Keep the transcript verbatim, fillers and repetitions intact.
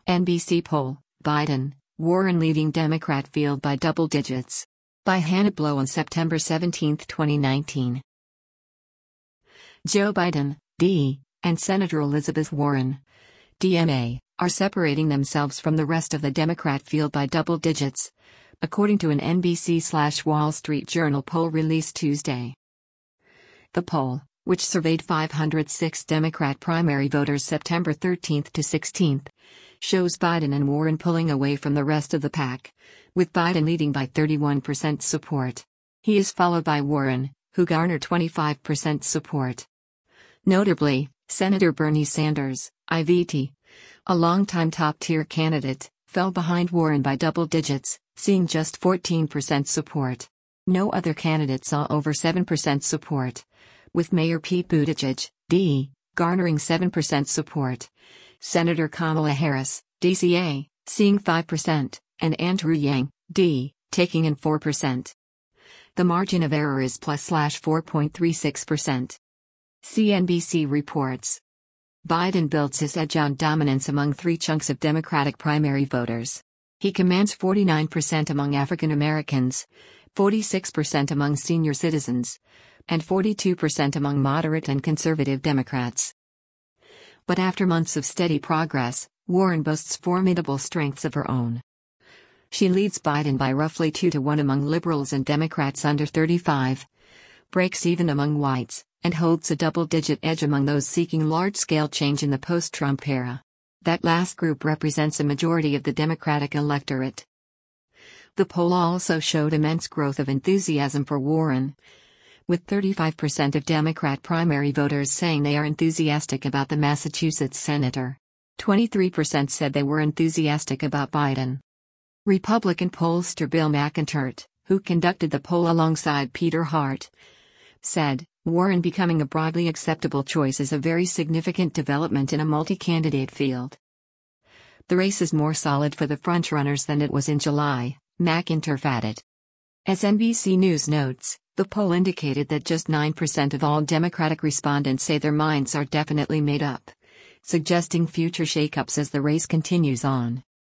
N B C poll, Biden, Warren leading Democrat field by double digits. By Hannah Blow on September seventeenth, twenty nineteen. Joe Biden, D, and Senator Elizabeth Warren, D M A, are separating themselves from the rest of the Democrat field by double digits, according to an N B C/Wall Street Journal poll released Tuesday. The poll, which surveyed five hundred six Democrat primary voters September thirteenth to sixteenth, shows Biden and Warren pulling away from the rest of the pack, with Biden leading by thirty-one percent support. He is followed by Warren, who garnered twenty-five percent support. Notably, Senator Bernie Sanders, I V T, a longtime top-tier candidate, fell behind Warren by double digits, seeing just fourteen percent support. No other candidate saw over seven percent support, with Mayor Pete Buttigieg, D, garnering seven percent support, Senator Kamala Harris, D C A, seeing five percent, and Andrew Yang, D, taking in four percent. The margin of error is plus four point three six percent. C N B C reports. Biden builds his edge on dominance among three chunks of Democratic primary voters. He commands forty-nine percent among African Americans, forty-six percent among senior citizens, and forty-two percent among moderate and conservative Democrats. But after months of steady progress, Warren boasts formidable strengths of her own. She leads Biden by roughly two to one among liberals and Democrats under thirty-five, breaks even among whites, and holds a double-digit edge among those seeking large-scale change in the post-Trump era. That last group represents a majority of the Democratic electorate. The poll also showed immense growth of enthusiasm for Warren, with thirty-five percent of Democrat primary voters saying they are enthusiastic about the Massachusetts senator. twenty-three percent said they were enthusiastic about Biden. Republican pollster Bill McIntyre, who conducted the poll alongside Peter Hart, said, Warren becoming a broadly acceptable choice is a very significant development in a multi-candidate field. The race is more solid for the frontrunners than it was in July, McIntyre added. As N B C News notes, the poll indicated that just nine percent of all Democratic respondents say their minds are definitely made up, suggesting future shakeups as the race continues on.